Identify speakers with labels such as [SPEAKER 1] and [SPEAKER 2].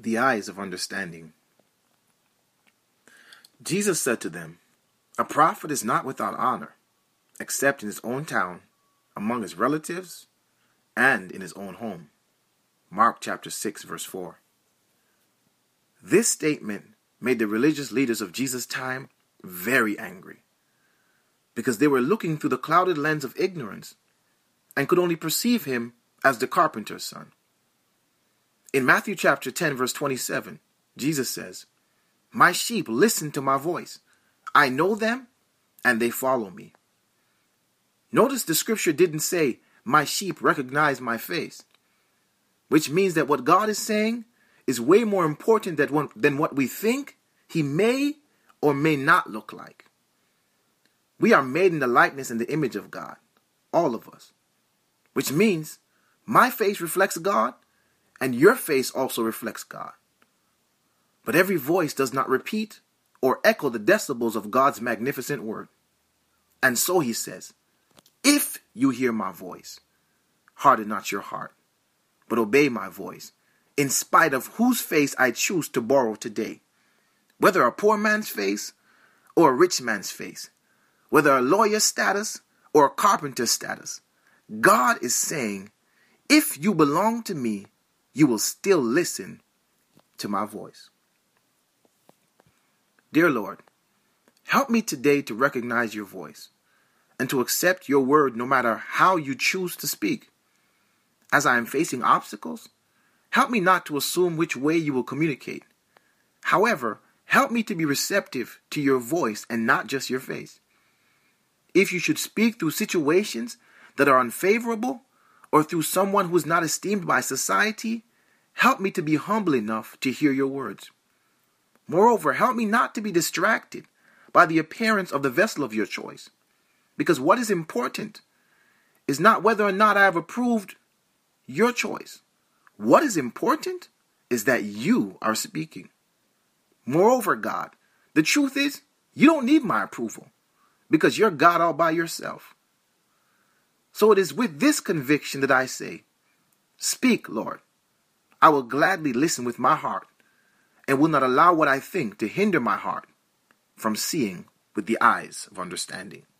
[SPEAKER 1] The eyes of understanding. Jesus said to them, "A prophet is not without honor, except in his own town, among his relatives, and in his own home." Mark chapter 6, verse 4. This statement made the religious leaders of Jesus' time very angry, because they were looking through the clouded lens of ignorance and could only perceive him as the carpenter's son. In Matthew chapter 10, verse 27, Jesus says, "My sheep listen to my voice. I know them, and they follow me." Notice the scripture didn't say, "My sheep recognize my face," which means that what God is saying is way more important than what we think he may or may not look like. We are made in the likeness and the image of God, all of us, which means my face reflects God, and your face also reflects God. But every voice does not repeat or echo the decibels of God's magnificent word. And so he says, "If you hear my voice, harden not your heart, but obey my voice, in spite of whose face I choose to borrow today, whether a poor man's face or a rich man's face, whether a lawyer's status or a carpenter's status." God is saying, if you belong to me, you will still listen to my voice. Dear Lord, help me today to recognize your voice and to accept your word no matter how you choose to speak. As I am facing obstacles, help me not to assume which way you will communicate. However, help me to be receptive to your voice and not just your face. If you should speak through situations that are unfavorable or through someone who is not esteemed by society, help me to be humble enough to hear your words. Moreover, help me not to be distracted by the appearance of the vessel of your choice, because what is important is not whether or not I have approved your choice. What is important is that you are speaking. Moreover, God, the truth is, you don't need my approval because you're God all by yourself. So it is with this conviction that I say, speak, Lord. I will gladly listen with my heart and will not allow what I think to hinder my heart from seeing with the eyes of understanding.